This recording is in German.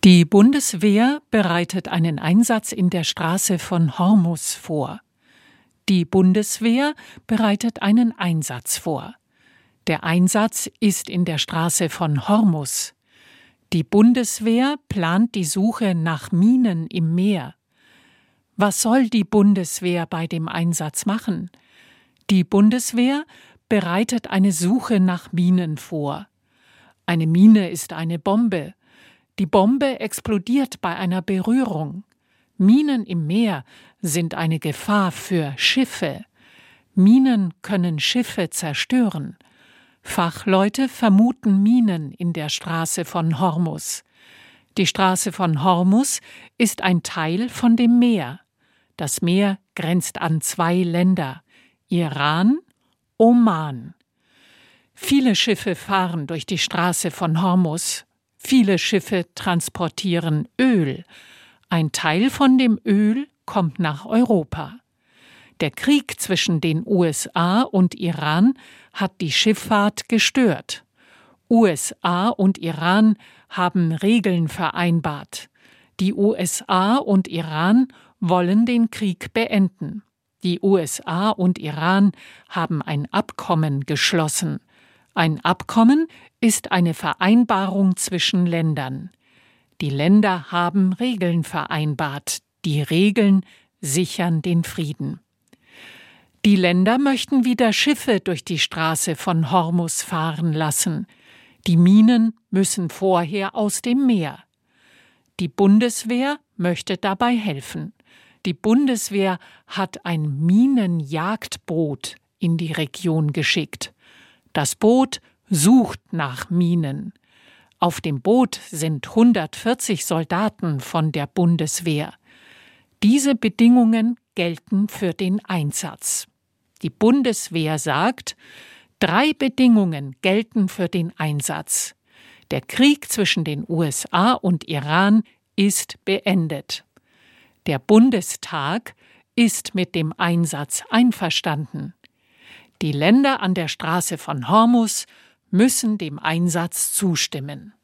Die Bundeswehr bereitet einen Einsatz in der Straße von Hormuz vor. Die Bundeswehr bereitet einen Einsatz vor. Der Einsatz ist in der Straße von Hormuz. Die Bundeswehr plant die Suche nach Minen im Meer. Was soll die Bundeswehr bei dem Einsatz machen? Die Bundeswehr bereitet eine Suche nach Minen vor. Eine Mine ist eine Bombe. Die Bombe explodiert bei einer Berührung. Minen im Meer sind eine Gefahr für Schiffe. Minen können Schiffe zerstören. Fachleute vermuten Minen in der Straße von Hormuz. Die Straße von Hormuz ist ein Teil von dem Meer. Das Meer grenzt an 2 Länder: Iran, Oman. Viele Schiffe fahren durch die Straße von Hormuz. Viele Schiffe transportieren Öl. Ein Teil von dem Öl kommt nach Europa. Der Krieg zwischen den USA und Iran hat die Schifffahrt gestört. USA und Iran haben Regeln vereinbart. Die USA und Iran wollen den Krieg beenden. Die USA und Iran haben ein Abkommen geschlossen. Ein Abkommen ist eine Vereinbarung zwischen Ländern. Die Länder haben Regeln vereinbart. Die Regeln sichern den Frieden. Die Länder möchten wieder Schiffe durch die Straße von Hormuz fahren lassen. Die Minen müssen vorher aus dem Meer. Die Bundeswehr möchte dabei helfen. Die Bundeswehr hat ein Minenjagdboot in die Region geschickt. Das Boot sucht nach Minen. Auf dem Boot sind 140 Soldaten von der Bundeswehr. Diese Bedingungen gelten für den Einsatz. Die Bundeswehr sagt, 3 Bedingungen gelten für den Einsatz. Der Krieg zwischen den USA und Iran ist beendet. Der Bundestag ist mit dem Einsatz einverstanden. Die Länder an der Straße von Hormuz müssen dem Einsatz zustimmen.